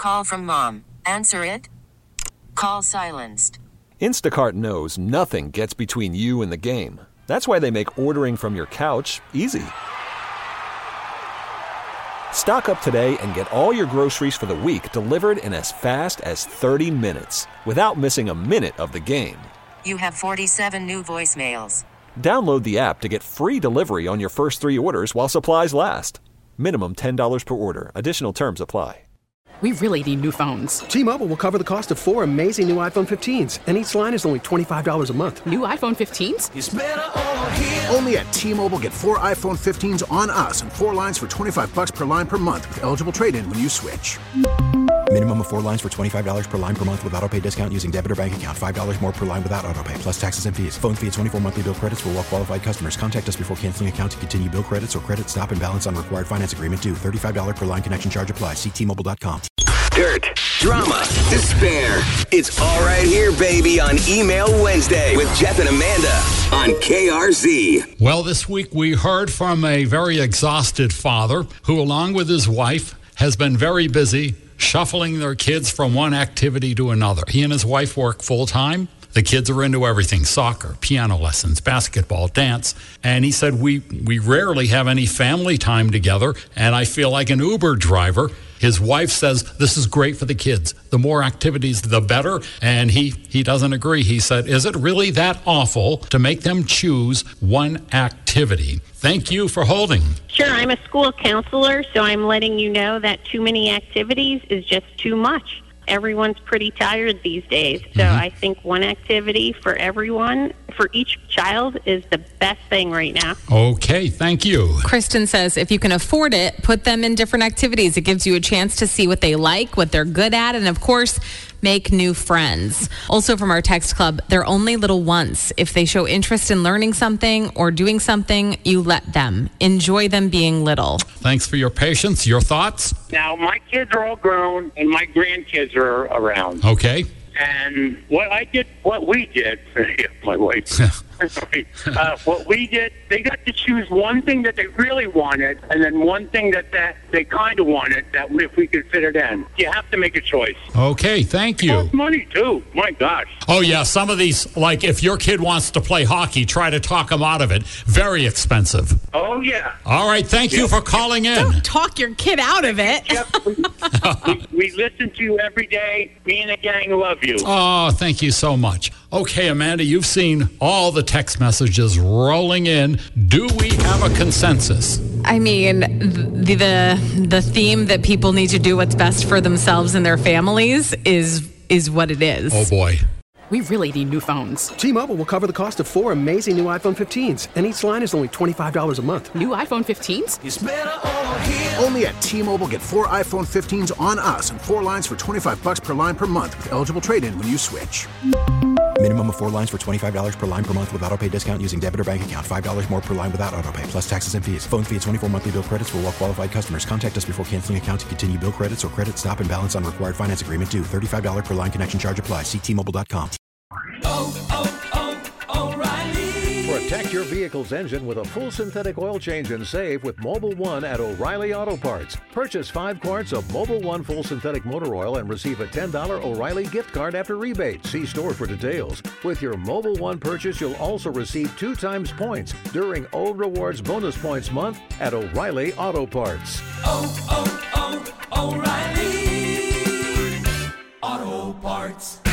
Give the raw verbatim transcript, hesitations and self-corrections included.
call from mom. Answer it. Call silenced. Instacart knows nothing gets between you and the game. That's why they make ordering from your couch easy. Stock up today and get all your groceries for the week delivered in as fast as thirty minutes without missing a minute of the game. You have forty-seven new voicemails. Download the app to get free delivery on your first three orders while supplies last. Minimum ten dollars per order. Additional terms apply. We really need new phones. T-Mobile will cover the cost of four amazing new iPhone fifteens, and each line is only twenty-five dollars a month. New iPhone fifteens? It's better over here. Only at T-Mobile, get four iPhone fifteens on us and four lines for twenty-five dollars per line per month with eligible trade-in when you switch. Minimum of four lines for twenty-five dollars per line per month with autopay discount using debit or bank account. five dollars more per line without autopay, plus taxes and fees. Phone fee at twenty-four monthly bill credits for well-qualified customers. Contact us before canceling account to continue bill credits or credit stop and balance on required finance agreement due. thirty-five dollars per line connection charge applies. See T Mobile dot com. Dirt, drama, despair. It's all right here, baby, on Email Wednesday with Jeff and Amanda on K R Z. Well, this week we heard from a very exhausted father who, along with his wife, has been very busy shuffling their kids from one activity to another. He and his wife work full-time. The kids are into everything: soccer, piano lessons, basketball, dance. And he said, we, we rarely have any family time together, and I feel like an Uber driver. His wife says, this is great for the kids. The more activities, the better. And he, he doesn't agree. He said, is it really that awful to make them choose one activity? Thank you for holding. Sure, I'm a school counselor, so I'm letting you know that too many activities is just too much. Everyone's pretty tired these days. So mm-hmm. I think one activity for everyone, for each child, is the best thing right now. Okay, thank you. Kristen says if you can afford it, put them in different activities. It gives you a chance to see what they like, what they're good at, and of course, make new friends. Also from our text club, they're only little once. If they show interest in learning something or doing something, you let them. Enjoy them being little. Thanks for your patience. Your thoughts? Now, my kids are all grown and my grandkids are around. Okay. And what I did, what we did, my wife, uh, what we did, they got to choose one thing that they really wanted, and then one thing that, that they kind of wanted, that if we could fit it in. You have to make a choice. Okay, thank you. It costs money, too. My gosh. Oh, yeah, some of these, like if your kid wants to play hockey, try to talk him out of it. Very expensive. Oh, yeah. All right, thank yep. you for calling in. Don't talk your kid out of it. Yep. we, we, we listen to you every day. Me and the gang love you. Oh, thank you so much. Okay, Amanda, you've seen all the text messages rolling in. Do we have a consensus? I mean, the, the the theme that people need to do what's best for themselves and their families is is what it is. Oh, boy. We really need new phones. T-Mobile will cover the cost of four amazing new iPhone fifteens, and each line is only twenty-five dollars a month. New iPhone fifteens? It's better over here. Only at T-Mobile, get four iPhone fifteens on us and four lines for twenty-five dollars per line per month with eligible trade-in when you switch. Minimum of four lines for twenty-five dollars per line per month with autopay discount using debit or bank account. five dollars more per line without autopay, plus taxes and fees. Phone fee at twenty-four monthly bill credits for well-qualified customers. Contact us before canceling account to continue bill credits or credit stop and balance on required finance agreement due. thirty-five dollars per line connection charge applies. See T Mobile dot com. Oh, oh, oh, O'Reilly. Protect your vehicle's engine with a full synthetic oil change and save with Mobil one at O'Reilly Auto Parts. Purchase five quarts of Mobil one full synthetic motor oil and receive a ten dollars O'Reilly gift card after rebate. See store for details. With your Mobil one purchase, you'll also receive two times points during O Rewards Bonus Points Month at O'Reilly Auto Parts. Oh, oh, oh, O'Reilly Auto Parts.